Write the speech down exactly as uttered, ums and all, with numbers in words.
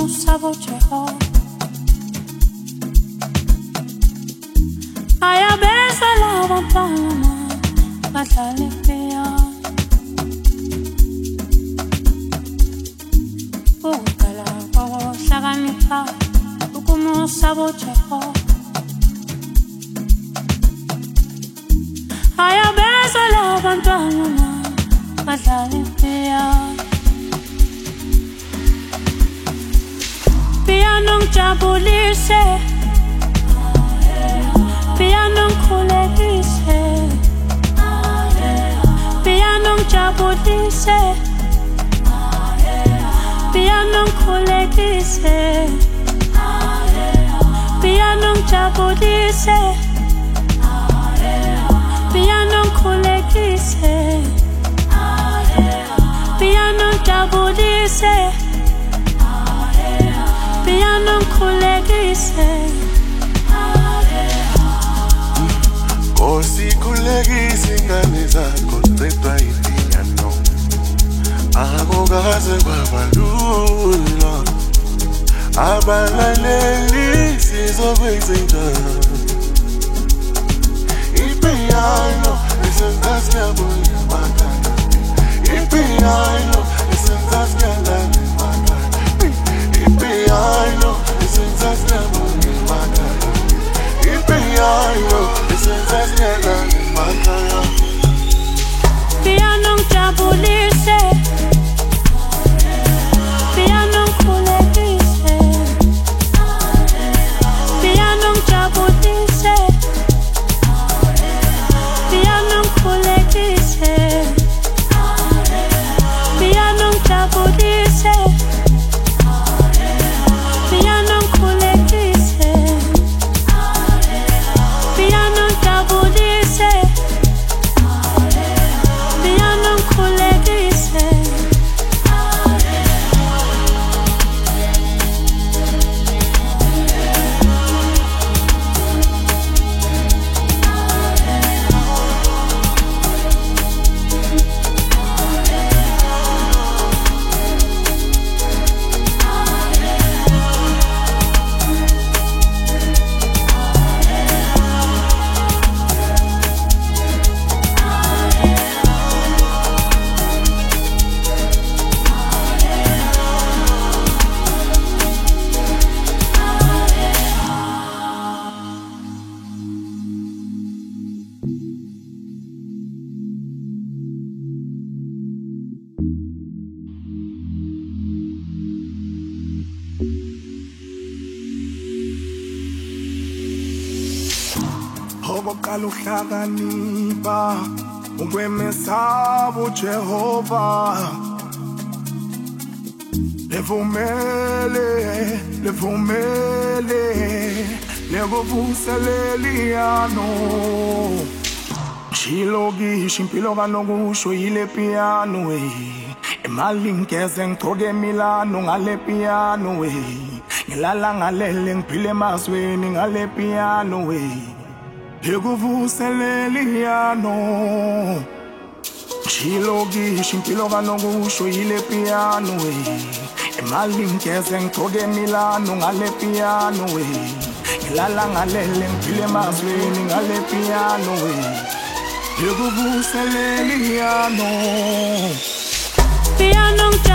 ukumusa Jehova. Ayabezela abantwana badlale piano. Ukudala kwabahlakanipha ukumusa Jehova. Ayabezela abantwana badlale piano. Piano ngijabulise, piano ngikhulekise, piano ngijabulise, piano ngikhulekise, piano ngijabulise, piano ngikhulekise, piano ngijabulise, piano ngikhulekise. Osikhulekise ingane zakho zedwa ipiano. Akukaze kwabalula, abalaleli sizokwenza njani? Ipiano isenza siyabona emakhaya. Ipiano isenza siyalala emakhaya. Ipiano isenza siyabona emakhaya. Ipiano isenza siyalala emakhaya. Piano ngijabulise, piano ngikhulekise, piano ngijabulise, piano ngikhulekise, piano ngijabulise, piano ngikhulekise, piano ngijabulise, piano ngikhulekise. Okokuqala uhlakanipha ukwemesaba uJehova. Levumele, levumele, lekuvuseleliano. Shilokisha impilo kanokusho yile piano eh. Imali ngeze ngigcoke Milano ngale piano eh. Ngilala ngalele ngiphile emazweni ngale piano eh. Lekuvuseleliano. Shilokisha impilo kanokusho yile piano eh. Imali ngeze ngigcoke Milano ngale piano eh. Ngilala ngalele ngiphile emazweni ngale piano eh. Lekuvuseleliano. Piano